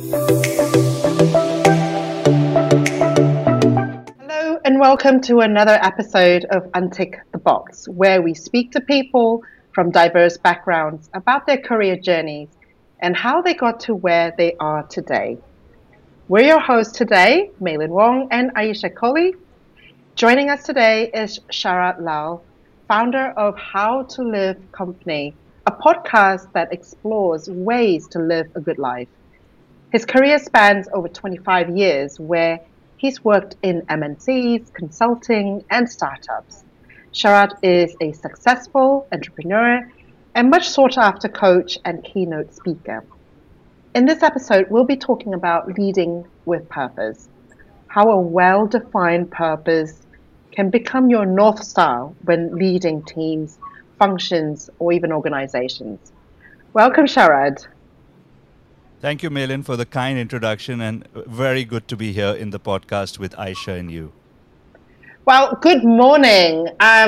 Hello, and welcome to another episode of Untick the Box, where we speak to people from diverse backgrounds about their career journeys and how they got to where they are today. We're your hosts today, Maylin Wong and Aisha Kohli. Joining us today is Sharat Lal, founder of How to Live Company, a podcast that explores ways to live a good life. His career spans over 25 years, where he's worked in MNCs, consulting, and startups. Sharat is a successful entrepreneur and much sought after coach and keynote speaker. In this episode, we'll be talking about leading with purpose, how a well defined purpose can become your North Star when leading teams, functions, or even organizations. Welcome, Sharat. Thank you, Malin, for the kind introduction, and very good to be here in the podcast with Aisha and you. Well, good morning.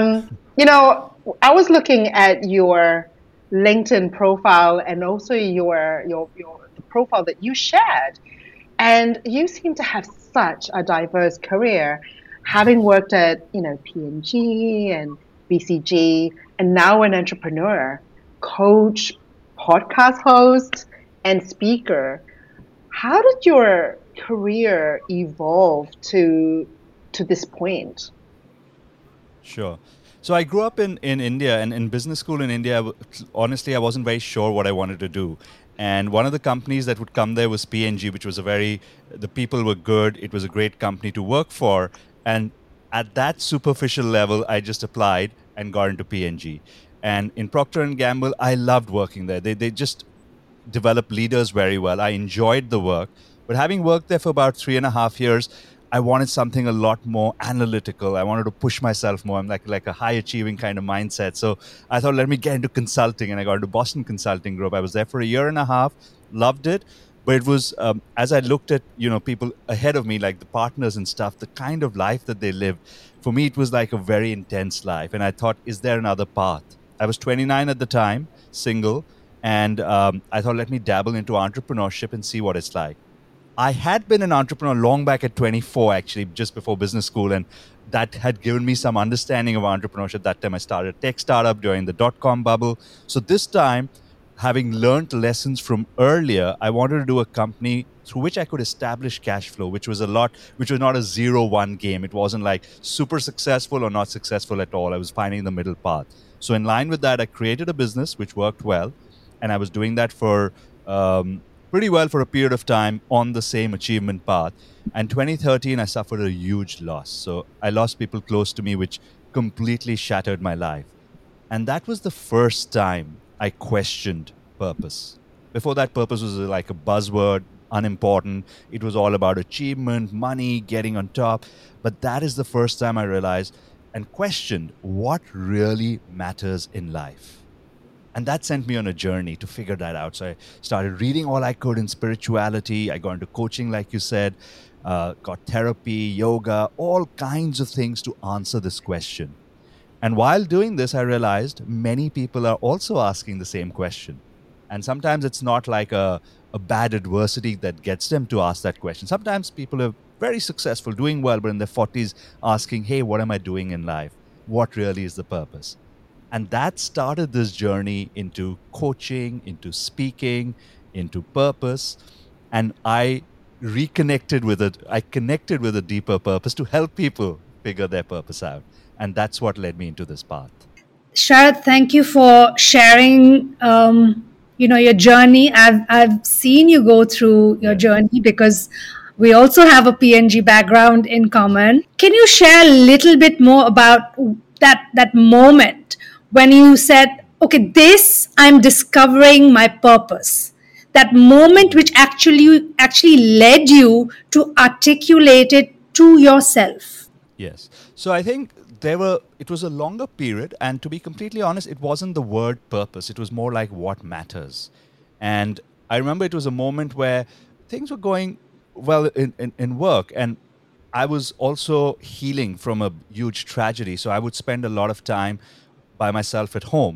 I was looking at your LinkedIn profile and also your the profile that you shared, and you seem to have such a diverse career, having worked at P&G and BCG, and now an entrepreneur, coach, podcast host, and speaker. How did your career evolve to this point? Sure. So I grew up in India, and in business school in India, honestly, I wasn't very sure what I wanted to do. And one of the companies that would come there was P&G, which was the people were good. It was a great company to work for. And at that superficial level, I just applied and got into P&G. And in Procter & Gamble, I loved working there. They just developed leaders very well. I enjoyed the work. But having worked there for about 3.5 years, I wanted something a lot more analytical. I wanted to push myself more. I'm like a high achieving kind of mindset. So I thought, let me get into consulting, and I got into Boston Consulting Group. I was there for a year and a half, loved it. But it was, as I looked at, people ahead of me, like the partners and stuff, the kind of life that they lived, for me, it was like a very intense life. And I thought, is there another path? I was 29 at the time, single. And I thought, let me dabble into entrepreneurship and see what it's like. I had been an entrepreneur long back at 24, actually, just before business school. And that had given me some understanding of entrepreneurship. That time I started a tech startup during the dot-com bubble. So this time, having learned lessons from earlier, I wanted to do a company through which I could establish cash flow, which was not a 0-1 game. It wasn't like super successful or not successful at all. I was finding the middle path. So in line with that, I created a business which worked well. And I was doing that for pretty well for a period of time on the same achievement path. And 2013, I suffered a huge loss. So I lost people close to me, which completely shattered my life. And that was the first time I questioned purpose. Before that, purpose was like a buzzword, unimportant. It was all about achievement, money, getting on top. But that is the first time I realized and questioned what really matters in life. And that sent me on a journey to figure that out. So I started reading all I could in spirituality. I got into coaching, like you said, got therapy, yoga, all kinds of things to answer this question. And while doing this, I realized many people are also asking the same question. And sometimes it's not like a bad adversity that gets them to ask that question. Sometimes people are very successful, doing well, but in their 40s asking, hey, what am I doing in life? What really is the purpose? And that started this journey into coaching, into speaking, into purpose. And I reconnected with it. I connected with a deeper purpose to help people figure their purpose out. And that's what led me into this path. Sharath, thank you for sharing, your journey. I've seen you go through your journey because we also have a P&G background in common. Can you share a little bit more about that moment when you said, okay, this, I'm discovering my purpose? That moment which actually led you to articulate it to yourself. Yes. So I think it was a longer period. And to be completely honest, it wasn't the word purpose. It was more like what matters. And I remember it was a moment where things were going well in work. And I was also healing from a huge tragedy. So I would spend a lot of time by myself at home.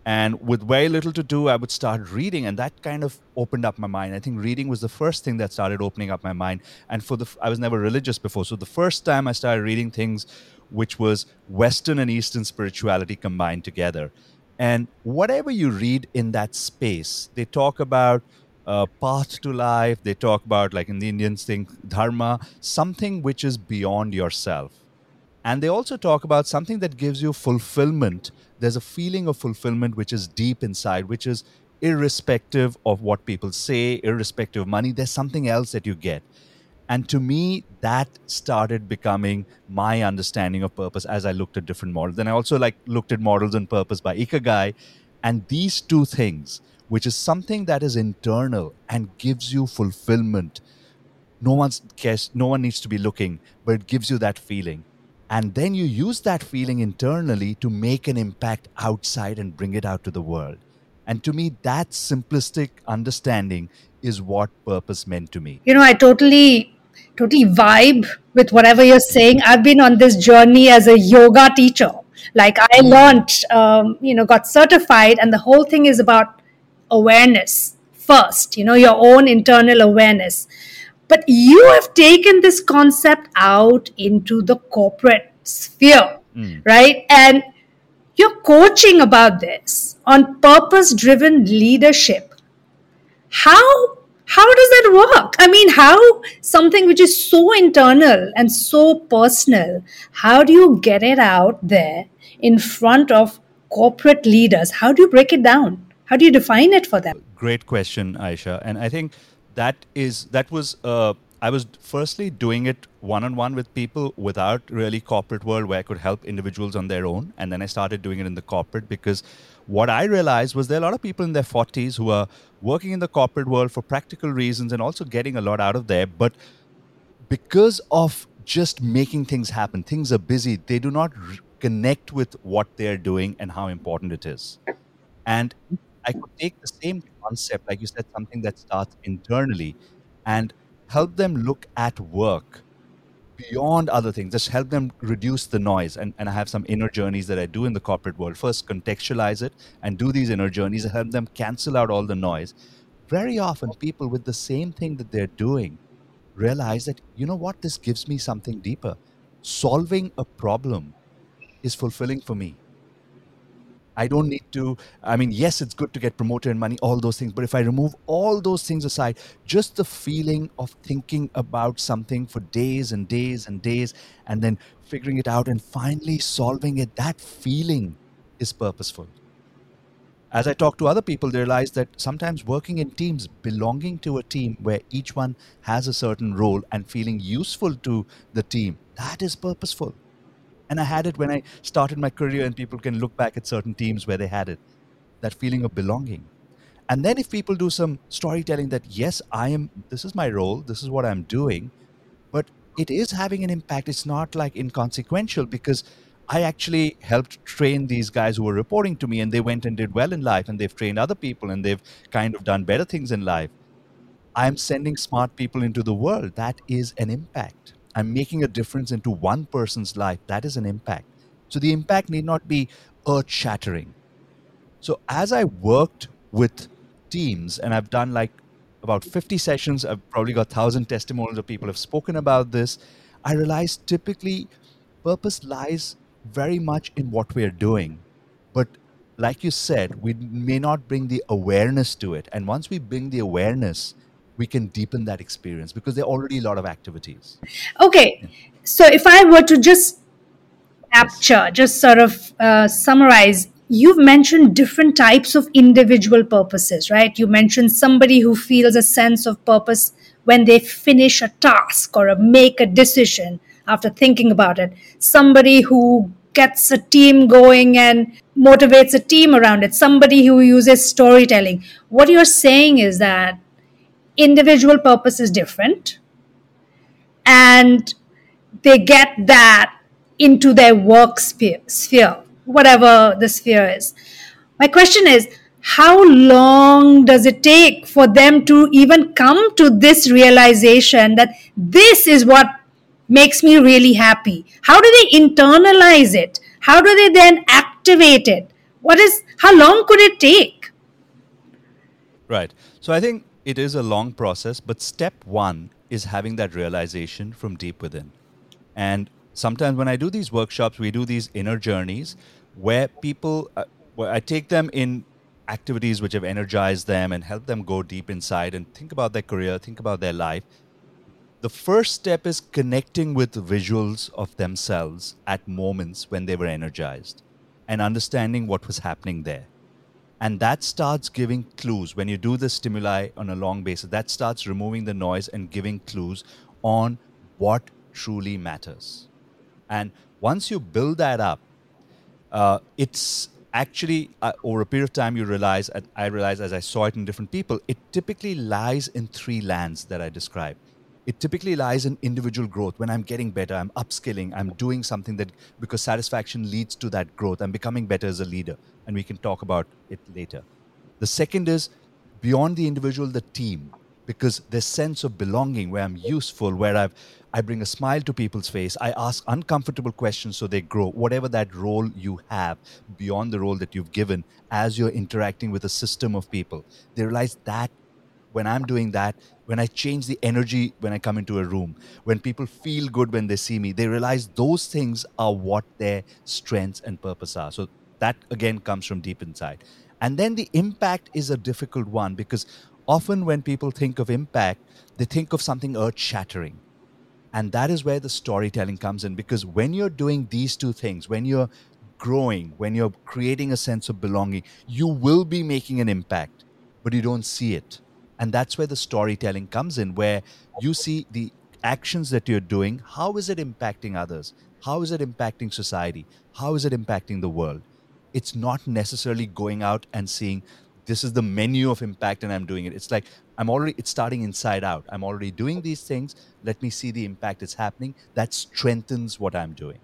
And with very little to do, I would start reading, and that kind of opened up my mind. I think reading was the first thing that started opening up my mind. And I was never religious before, so the first time I started reading things which was Western and Eastern spirituality combined together. And whatever you read in that space, they talk about path to life. They talk about, like in the Indians thing, dharma, something which is beyond yourself. And they also talk about something that gives you fulfillment. There's a feeling of fulfillment which is deep inside, which is irrespective of what people say, irrespective of money. There's something else that you get. And to me, that started becoming my understanding of purpose as I looked at different models. Then I also looked at models on purpose by Ikigai. And these two things, which is something that is internal and gives you fulfillment. No one needs to be looking, but it gives you that feeling. And then you use that feeling internally to make an impact outside and bring it out to the world. And to me, that simplistic understanding is what purpose meant to me. I totally vibe with whatever you're saying. I've been on this journey as a yoga teacher. Like I learned, got certified, and the whole thing is about awareness first, your own internal awareness. But you have taken this concept out into the corporate sphere, right? And you're coaching about this on purpose-driven leadership. How does that work? I mean, how something which is so internal and so personal, how do you get it out there in front of corporate leaders? How do you break it down? How do you define it for them? Great question, Aisha. And I think I was firstly doing it one-on-one with people without really corporate world where I could help individuals on their own. And then I started doing it in the corporate, because what I realized was there are a lot of people in their 40s who are working in the corporate world for practical reasons and also getting a lot out of there. But because of just making things happen, things are busy, they do not connect with what they're doing and how important it is. And I could take the same concept, like you said, something that starts internally, and help them look at work beyond other things, just help them reduce the noise. And I have some inner journeys that I do in the corporate world. First, contextualize it and do these inner journeys and help them cancel out all the noise. Very often, people with the same thing that they're doing realize that, you know what, this gives me something deeper. Solving a problem is fulfilling for me. I don't need to, yes, it's good to get promoted and money, all those things. But if I remove all those things aside, just the feeling of thinking about something for days and days and days, and then figuring it out and finally solving it, that feeling is purposeful. As I talk to other people, they realize that sometimes working in teams, belonging to a team where each one has a certain role and feeling useful to the team, that is purposeful. And I had it when I started my career, and people can look back at certain teams where they had it, that feeling of belonging. And then if people do some storytelling that, yes, this is my role, this is what I'm doing, but it is having an impact. It's not like inconsequential, because I actually helped train these guys who were reporting to me, and they went and did well in life, and they've trained other people, and they've kind of done better things in life. I'm sending smart people into the world. That is an impact. I'm making a difference into one person's life. That is an impact. So the impact need not be earth-shattering. So as I worked with teams, and I've done like about 50 sessions, I've probably got 1,000 testimonials of people have spoken about this, I realized typically purpose lies very much in what we're doing. But like you said, we may not bring the awareness to it. And once we bring the awareness, we can deepen that experience, because there are already a lot of activities. Okay. So if I were to just capture, just sort of summarize, you've mentioned different types of individual purposes, right? You mentioned somebody who feels a sense of purpose when they finish a task or make a decision after thinking about it. Somebody who gets a team going and motivates a team around it. Somebody who uses storytelling. What you're saying is that individual purpose is different, and they get that into their work sphere, whatever the sphere is. My question is, how long does it take for them to even come to this realization that this is what makes me really happy? How do they internalize it? How do they then activate it? How long could it take? Right. So I think it is a long process, but step one is having that realization from deep within. And sometimes when I do these workshops, we do these inner journeys where people, where I take them in activities which have energized them and help them go deep inside and think about their career, think about their life. The first step is connecting with visuals of themselves at moments when they were energized and understanding what was happening there. And that starts giving clues. When you do the stimuli on a long basis, that starts removing the noise and giving clues on what truly matters. And once you build that up, it's actually over a period of time you realize, I realize as I saw it in different people, it typically lies in three lands that I described. It typically lies in individual growth. When I'm getting better, I'm upskilling, I'm doing something that, because satisfaction leads to that growth, I'm becoming better as a leader. And we can talk about it later. The second is beyond the individual, the team, because this sense of belonging where I'm useful, where I bring a smile to people's face, I ask uncomfortable questions so they grow, whatever that role you have beyond the role that you've given as you're interacting with a system of people. They realize that when I'm doing that, when I change the energy when I come into a room, when people feel good when they see me, they realize those things are what their strengths and purpose are. So that again comes from deep inside. And then the impact is a difficult one, because often when people think of impact, they think of something earth shattering. And that is where the storytelling comes in, because when you're doing these two things, when you're growing, when you're creating a sense of belonging, you will be making an impact, but you don't see it. And that's where the storytelling comes in, where you see the actions that you're doing. How is it impacting others? How is it impacting society? How is it impacting the world? It's not necessarily going out and seeing this is the menu of impact and I'm doing it. It's like it's starting inside out. I'm already doing these things. Let me see the impact it's happening. That strengthens what I'm doing.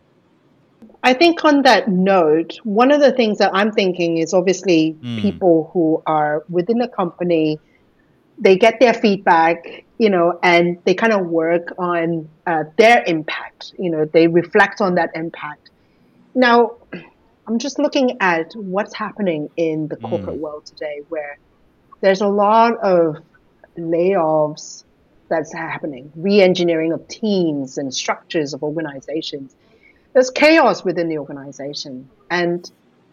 I think on that note, one of the things that I'm thinking is obviously people who are within a company, they get their feedback, and they kind of work on their impact. They reflect on that impact. Now, I'm just looking at what's happening in the corporate world today, where there's a lot of layoffs that's happening, re-engineering of teams and structures of organizations. There's chaos within the organization. And,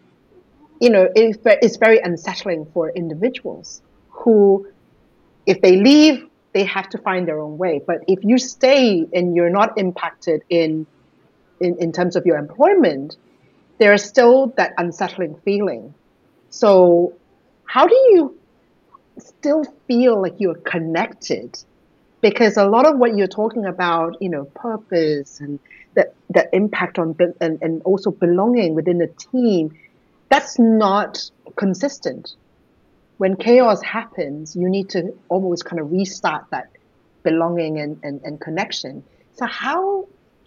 it's very unsettling for individuals who, if they leave, they have to find their own way. But if you stay and you're not impacted in terms of your employment, there is still that unsettling feeling. So how do you still feel like you're connected? Because a lot of what you're talking about, purpose and the impact on and also belonging within the team, that's not consistent. When chaos happens, you need to almost kind of restart that belonging and connection. So how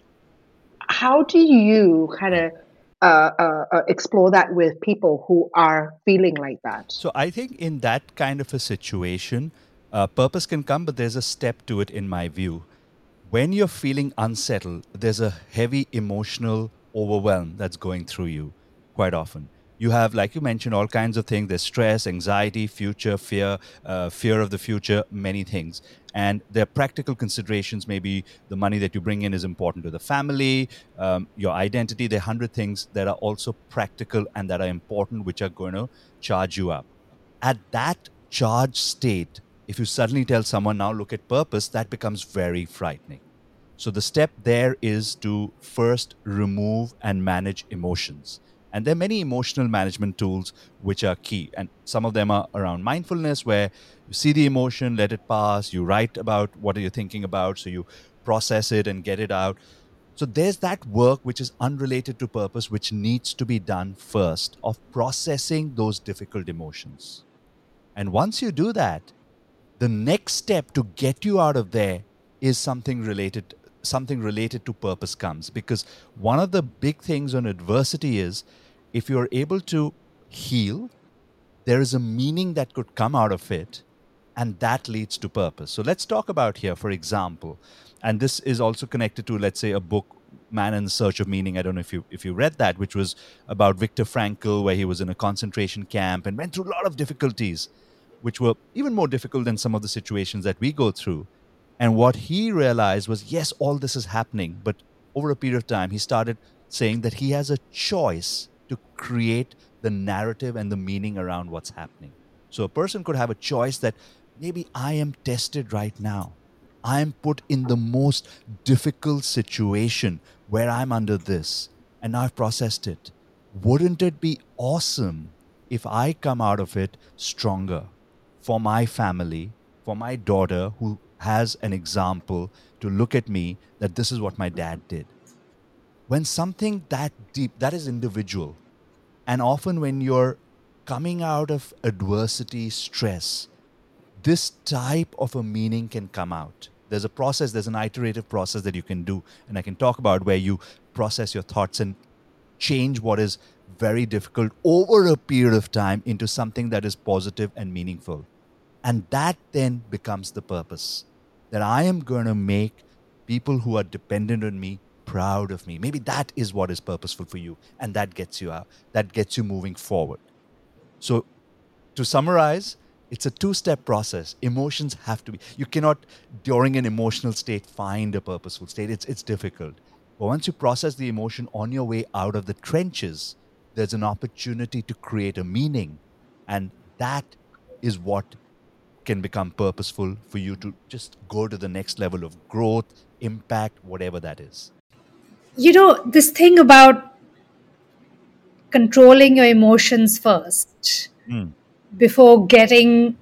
do you kind of explore that with people who are feeling like that? So I think in that kind of a situation, purpose can come, but there's a step to it in my view. When you're feeling unsettled, there's a heavy emotional overwhelm that's going through you quite often. You have, like you mentioned, all kinds of things. There's stress, anxiety, future, fear, fear of the future, many things. And there are practical considerations. Maybe the money that you bring in is important to the family, your identity. There are 100 things that are also practical and that are important, which are going to charge you up. At that charged state, if you suddenly tell someone, now look at purpose, that becomes very frightening. So the step there is to first remove and manage emotions. And there are many emotional management tools which are key. And some of them are around mindfulness, where you see the emotion, let it pass, you write about what are you thinking about, so you process it and get it out. So there's that work which is unrelated to purpose, which needs to be done first, of processing those difficult emotions. And once you do that, the next step to get you out of there is something related to purpose comes. Because one of the big things on adversity is, if you're able to heal, there is a meaning that could come out of it, and that leads to purpose. So let's talk about here, for example, and this is also connected to, let's say, a book Man in Search of Meaning. I don't know if you read that, which was about Viktor Frankl, where he was in a concentration camp and went through a lot of difficulties, which were even more difficult than some of the situations that we go through. And what he realized was, yes, all this is happening, but over a period of time, he started saying that he has a choice to create the narrative and the meaning around what's happening. So a person could have a choice that maybe I am tested right now. I am put in the most difficult situation where I'm under this, and now I've processed it. Wouldn't it be awesome if I come out of it stronger for my family, for my daughter who has an example to look at me that this is what my dad did? When something that deep, that is individual. And often when you're coming out of adversity, stress, this type of a meaning can come out. There's a process, there's an iterative process that you can do. And I can talk about where you process your thoughts and change what is very difficult over a period of time into something that is positive and meaningful. And that then becomes the purpose, that I am going to make people who are dependent on me proud of me. Maybe that is what is purposeful for you, and that gets you out, that gets you moving forward. So to summarize, it's a two-step process. Emotions have to be, you cannot during an emotional state find a purposeful state. It's difficult. But once you process the emotion on your way out of the trenches, there's an opportunity to create a meaning, and that is what can become purposeful for you to just go to the next level of growth, impact, whatever that is. This thing about controlling your emotions first before getting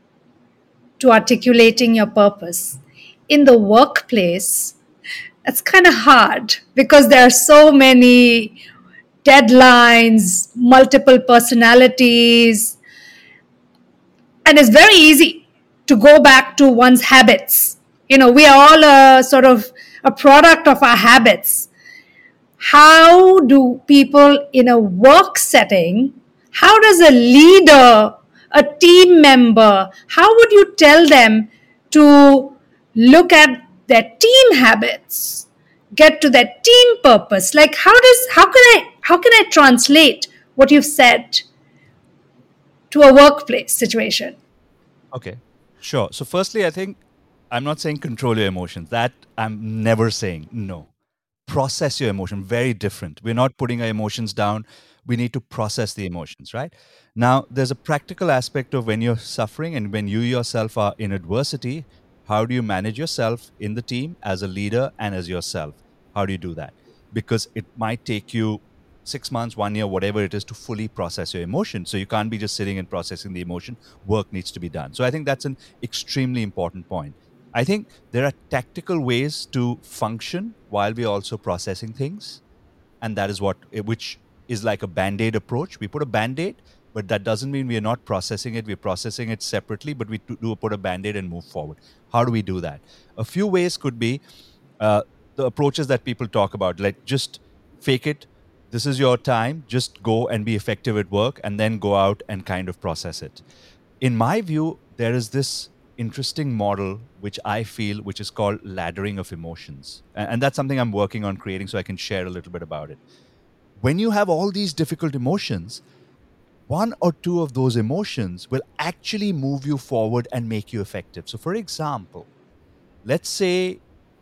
to articulating your purpose in the workplace, it's kind of hard because there are so many deadlines, multiple personalities, and it's very easy to go back to one's habits. We are all a sort of a product of our habits. How do people in a work setting, how does a leader, a team member, how would you tell them to look at their team habits, get to their team purpose? Like how can I translate what you've said to a workplace situation? Okay, sure. So firstly, I think I'm not saying control your emotions. That I'm never saying. No. Process your emotion. Very different. We're not putting our emotions down. We need to process the emotions, right? Now, there's a practical aspect of when you're suffering and when you yourself are in adversity. How do you manage yourself in the team as a leader and as yourself? How do you do that? Because it might take you 6 months, 1 year, whatever it is, to fully process your emotion. So you can't be just sitting and processing the emotion. Work needs to be done. So I think that's an extremely important point. I think there are tactical ways to function while we're also processing things. And that is which is like a Band-Aid approach. We put a Band-Aid, but that doesn't mean we're not processing it. We're processing it separately, but we do put a Band-Aid and move forward. How do we do that? A few ways could be the approaches that people talk about, like just fake it. This is your time. Just go and be effective at work and then go out and kind of process it. In my view, there is this interesting model which I feel, which is called laddering of emotions. And that's something I'm working on creating, so I can share a little bit about it. When you have all these difficult emotions, one or two of those emotions will actually move you forward and make you effective. So for example, let's say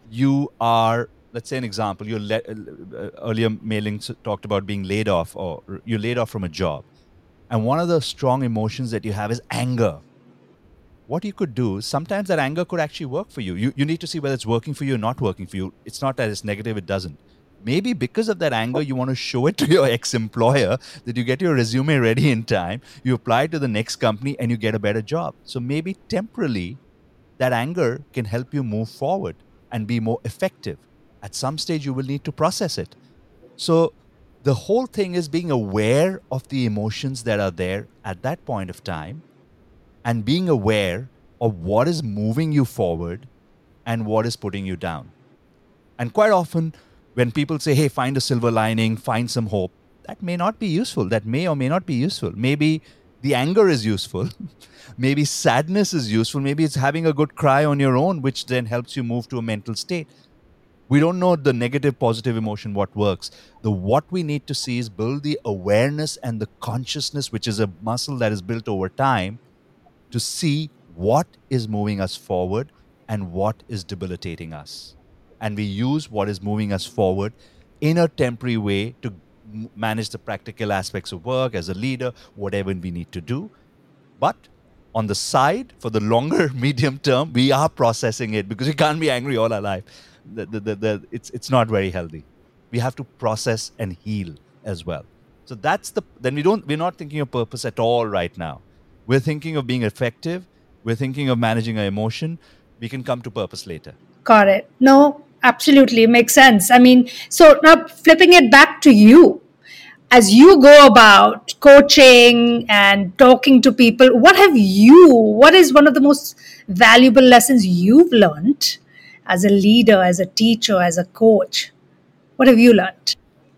an example, earlier Mei-Ling talked about being laid off, or you're laid off from a job. And one of the strong emotions that you have is anger. What you could do, sometimes that anger could actually work for you. You need to see whether it's working for you or not working for you. It's not that it's negative, it doesn't. Maybe because of that anger, you want to show it to your ex-employer that you get your resume ready in time, you apply to the next company, and you get a better job. So maybe temporarily, that anger can help you move forward and be more effective. At some stage, you will need to process it. So the whole thing is being aware of the emotions that are there at that point of time, and being aware of what is moving you forward and what is putting you down. And quite often, when people say, hey, find a silver lining, find some hope, that may not be useful. That may or may not be useful. Maybe the anger is useful. Maybe sadness is useful. Maybe it's having a good cry on your own, which then helps you move to a mental state. We don't know the negative, positive emotion, what works. What we need to see is build the awareness and the consciousness, which is a muscle that is built over time, to see what is moving us forward and what is debilitating us. And we use what is moving us forward in a temporary way to manage the practical aspects of work as a leader, whatever we need to do. But on the side, for the longer medium term, we are processing it because we can't be angry all our life. It's not very healthy. We have to process and heal as well. So we're not thinking of purpose at all right now. We're thinking of being effective. We're thinking of managing our emotion. We can come to purpose later. Got it. No, absolutely. Makes sense. I mean, so now flipping it back to you, as you go about coaching and talking to people, what is one of the most valuable lessons you've learned as a leader, as a teacher, as a coach? What have you learned?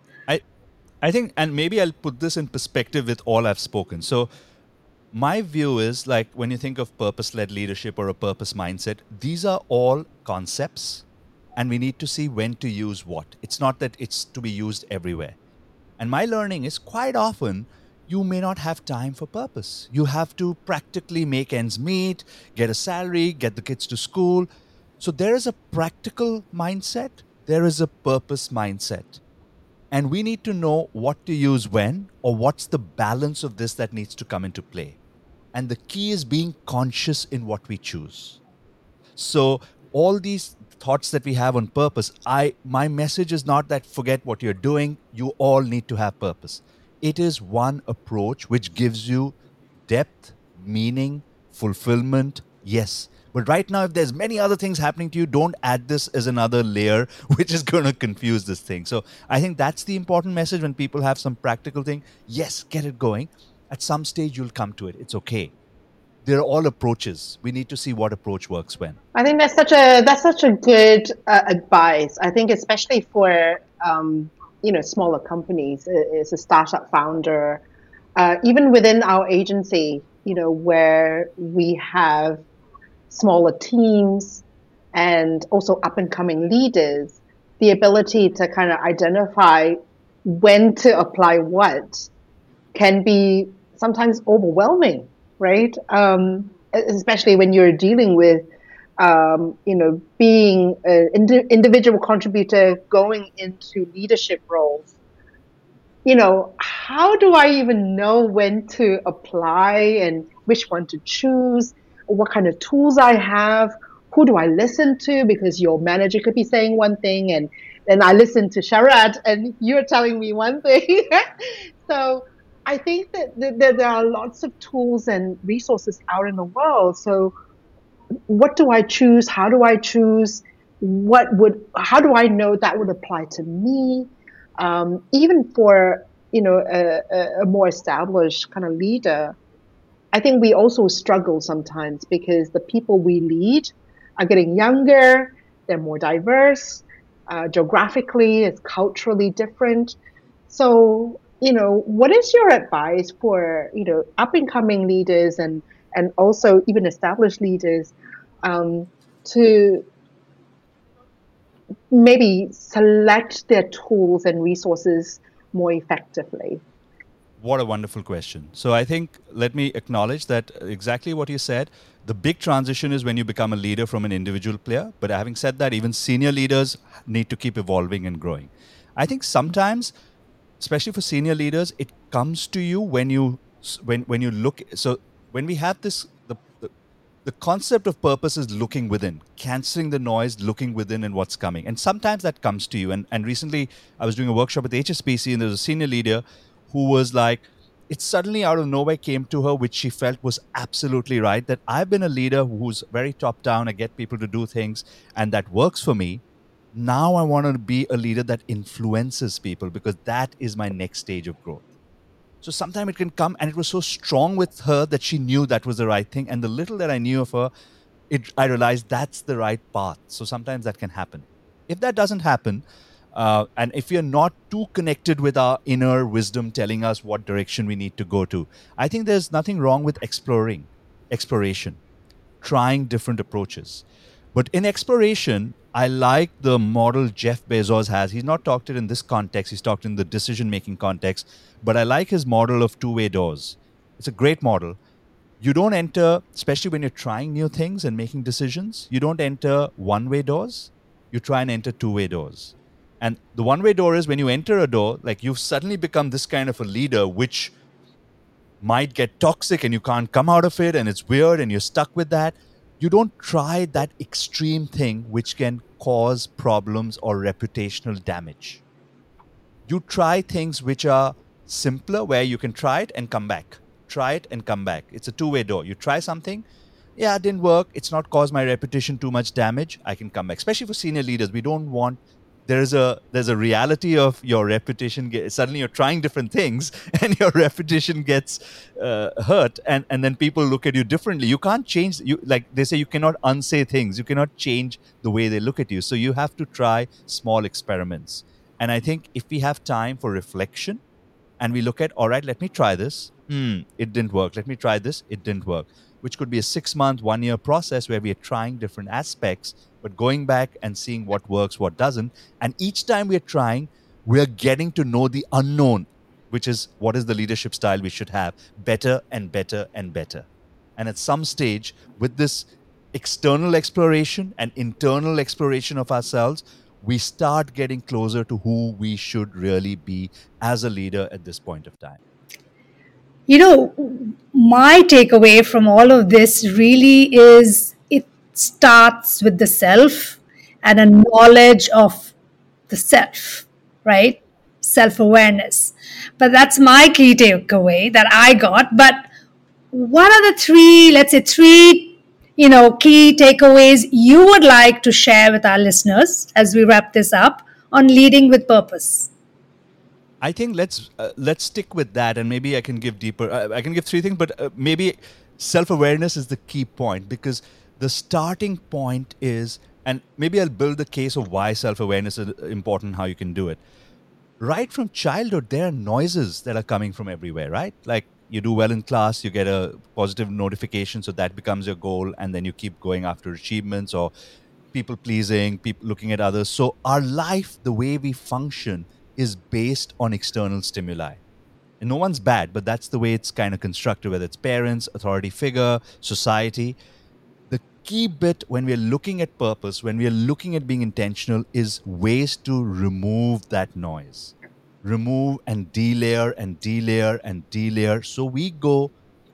I think, and maybe I'll put this in perspective with all I've spoken. So my view is, like, when you think of purpose-led leadership or a purpose mindset, these are all concepts, and we need to see when to use what. It's not that it's to be used everywhere. And my learning is, quite often you may not have time for purpose. You have to practically make ends meet, get a salary, get the kids to school. So there is a practical mindset, there is a purpose mindset. And we need to know what to use when, or what's the balance of this that needs to come into play. And the key is being conscious in what we choose. So all these thoughts that we have on purpose, my message is not that forget what you're doing. You all need to have purpose. It is one approach which gives you depth, meaning, fulfillment. Yes. But right now, if there's many other things happening to you, don't add this as another layer, which is going to confuse this thing. So I think that's the important message when people have some practical thing. Yes, get it going. At some stage, you'll come to it. It's okay. They're all approaches. We need to see what approach works when. I think that's such a good advice. I think especially for smaller companies, as a startup founder, even within our agency, where we have smaller teams and also up and coming leaders, the ability to kind of identify when to apply what can be sometimes overwhelming, right? Especially when you're dealing with, being an individual contributor going into leadership roles. How do I even know when to apply and which one to choose? What kind of tools I have? Who do I listen to? Because your manager could be saying one thing, and then I listen to Sharath, and you're telling me one thing. So I think that there are lots of tools and resources out in the world. So what do I choose? How do I choose? How do I know that would apply to me? Even for, a more established kind of leader, I think we also struggle sometimes because the people we lead are getting younger, they're more diverse, geographically, it's culturally different. So, what is your advice for, up and coming leaders and also even established leaders to maybe select their tools and resources more effectively? What a wonderful question. So I think, let me acknowledge that exactly what you said. The big transition is when you become a leader from an individual player. But having said that, even senior leaders need to keep evolving and growing. I think sometimes, especially for senior leaders, it comes to you when you look. So when we have this, the concept of purpose is looking within, cancelling the noise, looking within and what's coming. And sometimes that comes to you. And recently I was doing a workshop at the HSBC, and there was a senior leader who was like, it suddenly out of nowhere came to her, which she felt was absolutely right, that I've been a leader who's very top down. I get people to do things and that works for me. Now I want to be a leader that influences people, because that is my next stage of growth. So sometimes it can come, and it was so strong with her that she knew that was the right thing. And the little that I knew of her, I realized that's the right path. So sometimes that can happen. If that doesn't happen, and if we are not too connected with our inner wisdom telling us what direction we need to go to, I think there's nothing wrong with exploration, trying different approaches. But in exploration, I like the model Jeff Bezos has. He's not talked it in this context, he's talked in the decision making context, but I like his model of two-way doors. It's a great model. You don't enter, especially when you're trying new things and making decisions, you don't enter one-way doors. You try and enter two-way doors. And the one-way door is when you enter a door, like you've suddenly become this kind of a leader, which might get toxic and you can't come out of it and it's weird and you're stuck with that. You don't try that extreme thing which can cause problems or reputational damage. You try things which are simpler, where you can try it and come back. Try it and come back. It's a two-way door. You try something, yeah, it didn't work. It's not caused my reputation too much damage. I can come back. Especially for senior leaders, we don't want. There's a reality of your reputation. Suddenly, you're trying different things, and your reputation gets hurt, and then people look at you differently. You can't change. You, like they say, you cannot unsay things. You cannot change the way they look at you. So you have to try small experiments. And I think if we have time for reflection, and we look at, all right, let me try this. It didn't work. Let me try this. It didn't work. Which could be a 6-month, 1-year process where we are trying different aspects, but going back and seeing what works, what doesn't. And each time we are trying, we're getting to know the unknown, which is what is the leadership style we should have, better and better and better. And at some stage, with this external exploration and internal exploration of ourselves, we start getting closer to who we should really be as a leader at this point of time. You know, my takeaway from all of this really is it starts with the self and a knowledge of the self, right? Self awareness. But that's my key takeaway that I got. But what are the three, key takeaways you would like to share with our listeners as we wrap this up on leading with purpose? I think let's stick with that, and maybe I can give deeper. I can give 3 things, but maybe self-awareness is the key point, because the starting point is, and maybe I'll build the case of why self-awareness is important, how you can do it. Right from childhood, there are noises that are coming from everywhere, right? Like you do well in class, you get a positive notification, so that becomes your goal, and then you keep going after achievements or people pleasing, people looking at others. So our life, the way we function, is based on external stimuli. And no one's bad, but that's the way it's kind of constructed, whether it's parents, authority figure, society. The key bit when we're looking at purpose, when we're looking at being intentional, is ways to remove that noise. Remove and delayer and delayer and delayer. So we go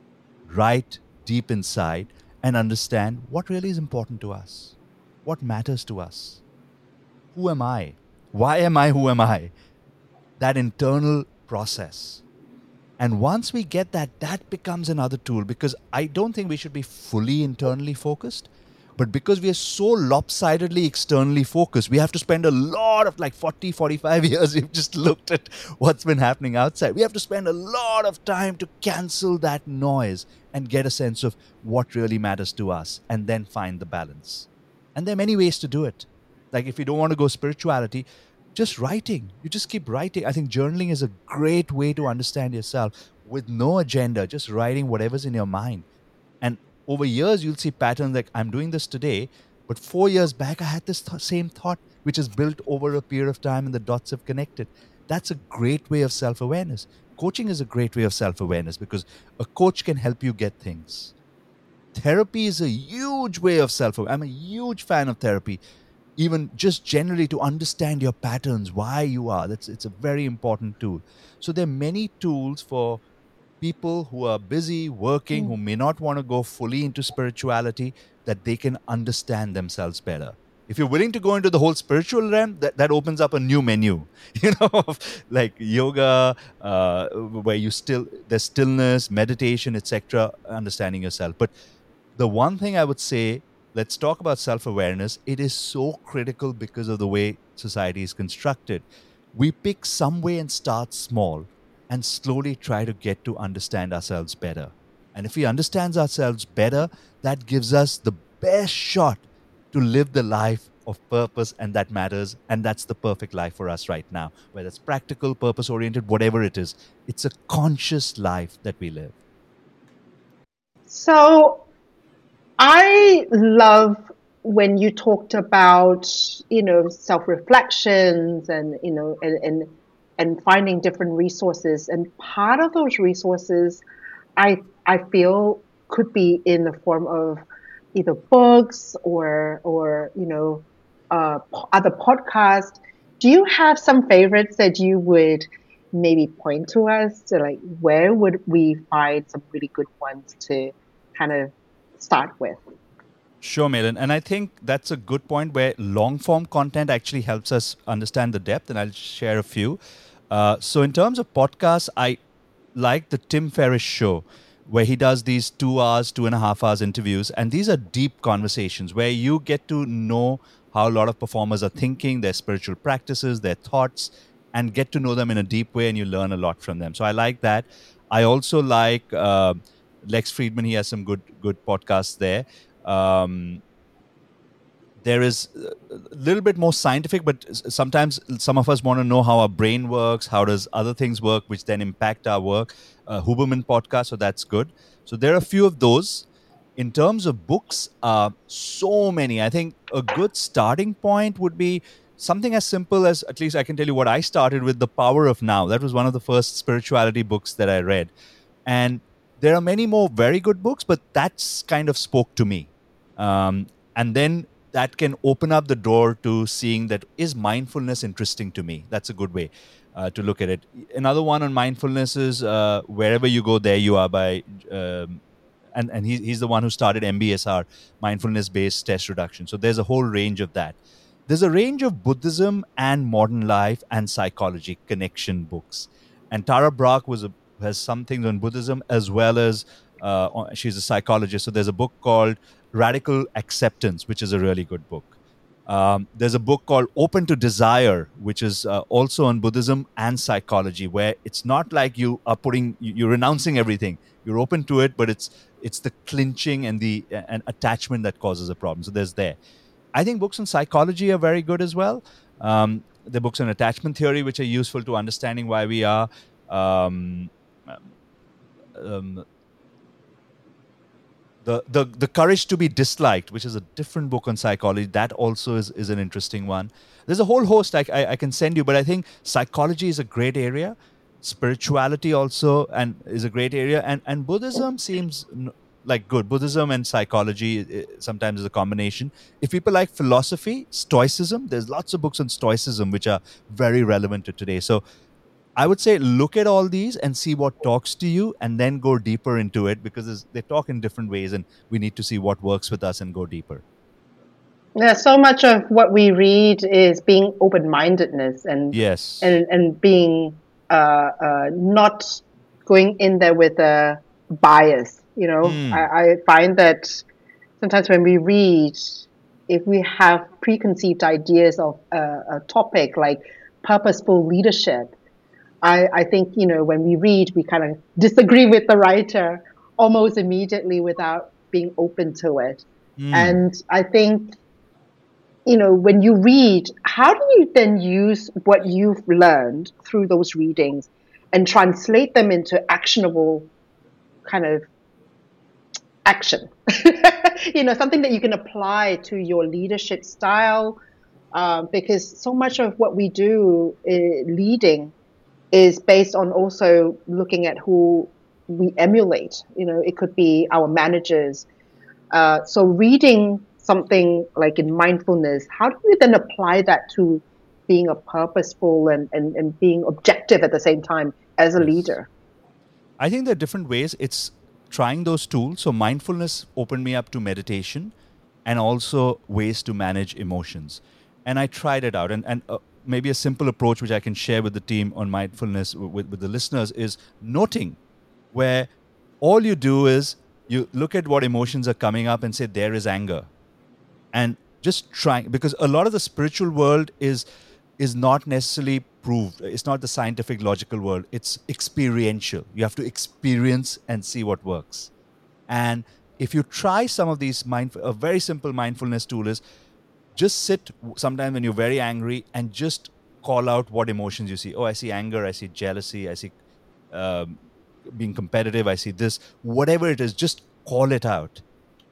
right deep inside and understand what really is important to us, what matters to us. Who am I? Why am I who am I? That internal process. And once we get that, that becomes another tool, because I don't think we should be fully internally focused. But because we are so lopsidedly externally focused, we have to spend a lot of 40, 45 years. We've just looked at what's been happening outside. We have to spend a lot of time to cancel that noise and get a sense of what really matters to us, and then find the balance. And there are many ways to do it. Like if you don't want to go spirituality, just writing. You just keep writing. I think journaling is a great way to understand yourself with no agenda, just writing whatever's in your mind. And over years, you'll see patterns like, I'm doing this today, but 4 years back, I had this same thought, which is built over a period of time and the dots have connected. That's a great way of self-awareness. Coaching is a great way of self-awareness because a coach can help you get things. Therapy is a huge way of self-awareness. I'm a huge fan of therapy. Even just generally to understand your patterns, why you are. It's a very important tool. So there are many tools for people who are busy working, who may not want to go fully into spirituality, that they can understand themselves better. If you're willing to go into the whole spiritual realm, that opens up a new menu, like yoga, where there's stillness, meditation, etc., understanding yourself. But the one thing I would say, let's talk about self-awareness. It is so critical because of the way society is constructed. We pick some way and start small and slowly try to get to understand ourselves better. And if we understand ourselves better, that gives us the best shot to live the life of purpose, and that matters. And that's the perfect life for us right now, whether it's practical, purpose-oriented, whatever it is. It's a conscious life that we live. So I love when you talked about, self-reflections and, and finding different resources. And part of those resources, I feel could be in the form of either books or other podcasts. Do you have some favorites that you would maybe point to us to, like, where would we find some really good ones to kind of start with? Sure, Malin. And I think that's a good point where long form content actually helps us understand the depth, and I'll share a few. So, in terms of podcasts, I like the Tim Ferriss show, where he does these 2 hours, 2.5 hours interviews. And these are deep conversations where you get to know how a lot of performers are thinking, their spiritual practices, their thoughts, and get to know them in a deep way, and you learn a lot from them. So, I like that. I also like Lex Friedman. He has some good podcasts there. Um, there is a little bit more scientific, but sometimes some of us want to know how our brain works, how does other things work, which then impact our work. Huberman podcast, so that's good. So there are a few of those. In terms of books, so many. I think a good starting point would be something as simple as, at least I can tell you what I started with, The Power of Now. That was one of the first spirituality books that I read. And there are many more very good books, but that's kind of spoke to me. And then that can open up the door to seeing that, is mindfulness interesting to me? That's a good way to look at it. Another one on mindfulness is Wherever You Go, There You Are by, and he's the one who started MBSR, mindfulness-based stress reduction. So there's a whole range of that. There's a range of Buddhism and modern life and psychology connection books. And Tara Brach has some things on Buddhism, as well as she's a psychologist. So there's a book called Radical Acceptance, which is a really good book. There's a book called Open to Desire, which is also on Buddhism and psychology, where it's not like you're renouncing everything. You're open to it, but it's the clinching and the attachment that causes a problem. So there's there. I think books on psychology are very good as well. The books on attachment theory, which are useful to understanding why we are. The Courage to be Disliked, which is a different book on psychology, that also is an interesting one. There's a whole host I can send you, but I think psychology is a great area. Spirituality also is a great area, and Buddhism seems like good. Buddhism and psychology sometimes is a combination. If people like philosophy, Stoicism, there's lots of books on Stoicism which are very relevant to today. So I would say look at all these and see what talks to you, and then go deeper into it, because they talk in different ways, and we need to see what works with us and go deeper. Yeah, so much of what we read is being open-mindedness and yes, and being not going in there with a bias. I find that sometimes when we read, if we have preconceived ideas of a topic like purposeful leadership, I think, when we read, we kind of disagree with the writer almost immediately without being open to it. And I think, when you read, how do you then use what you've learned through those readings and translate them into actionable kind of action? Something that you can apply to your leadership style, because so much of what we do leading is based on also looking at who we emulate. It could be our managers. So reading something like in mindfulness, how do we then apply that to being a purposeful and being objective at the same time as a leader? I think there are different ways. It's trying those tools. So mindfulness opened me up to meditation and also ways to manage emotions. And I tried it out. And maybe a simple approach which I can share with the team on mindfulness with the listeners is noting, where all you do is you look at what emotions are coming up and say, there is anger. And just trying, because a lot of the spiritual world is not necessarily proved. It's not the scientific, logical world. It's experiential. You have to experience and see what works. And if you try some of these, a very simple mindfulness tool is just sit sometime when you're very angry and just call out what emotions you see. Oh, I see anger. I see jealousy. I see being competitive. I see this. Whatever it is, just call it out.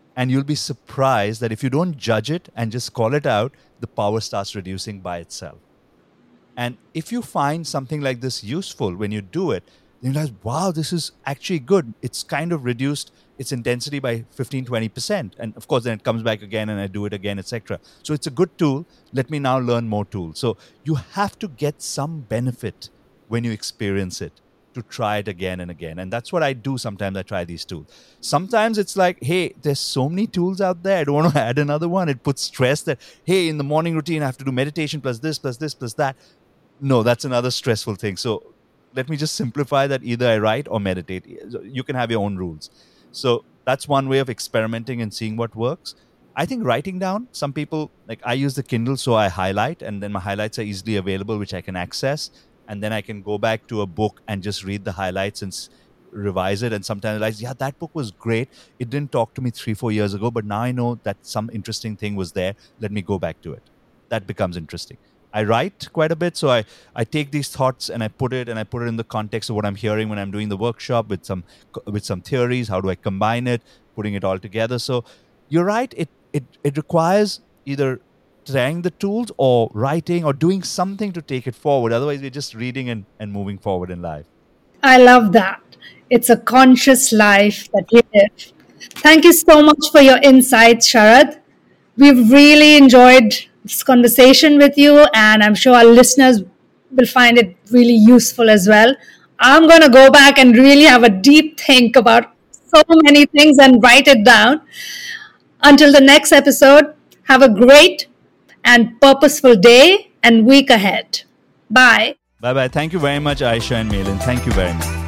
And you'll be surprised that if you don't judge it and just call it out, the power starts reducing by itself. And if you find something like this useful when you do it, then you realize, wow, this is actually good. It's kind of reduced its intensity by 15-20%. And of course, then it comes back again and I do it again, etc. So it's a good tool. Let me now learn more tools. So you have to get some benefit when you experience it to try it again and again. And that's what I do. Sometimes I try these tools. Sometimes it's like, hey, there's so many tools out there. I don't want to add another one. It puts stress that, hey, in the morning routine, I have to do meditation plus this, plus this, plus that. No, that's another stressful thing. So let me just simplify that. Either I write or meditate. You can have your own rules. So that's one way of experimenting and seeing what works. I think writing down, some people, like I use the Kindle, so I highlight, and then my highlights are easily available, which I can access. And then I can go back to a book and just read the highlights and revise it. And sometimes I realize, yeah, that book was great. It didn't talk to me 3-4 years ago, but now I know that some interesting thing was there. Let me go back to it. That becomes interesting. I write quite a bit. So I take these thoughts and I put it in the context of what I'm hearing when I'm doing the workshop with some theories. How do I combine it, putting it all together? So you're right. It requires either trying the tools or writing or doing something to take it forward. Otherwise, we're just reading and moving forward in life. I love that. It's a conscious life that we live. Thank you so much for your insights, Sharad. We've really enjoyed this conversation with you, and I'm sure our listeners will find it really useful as well. I'm going to go back and really have a deep think about so many things and write it down. Until the next episode, have a great and purposeful day and week ahead. Bye. Bye-bye. Thank you very much, Aisha and Malin. Thank you very much.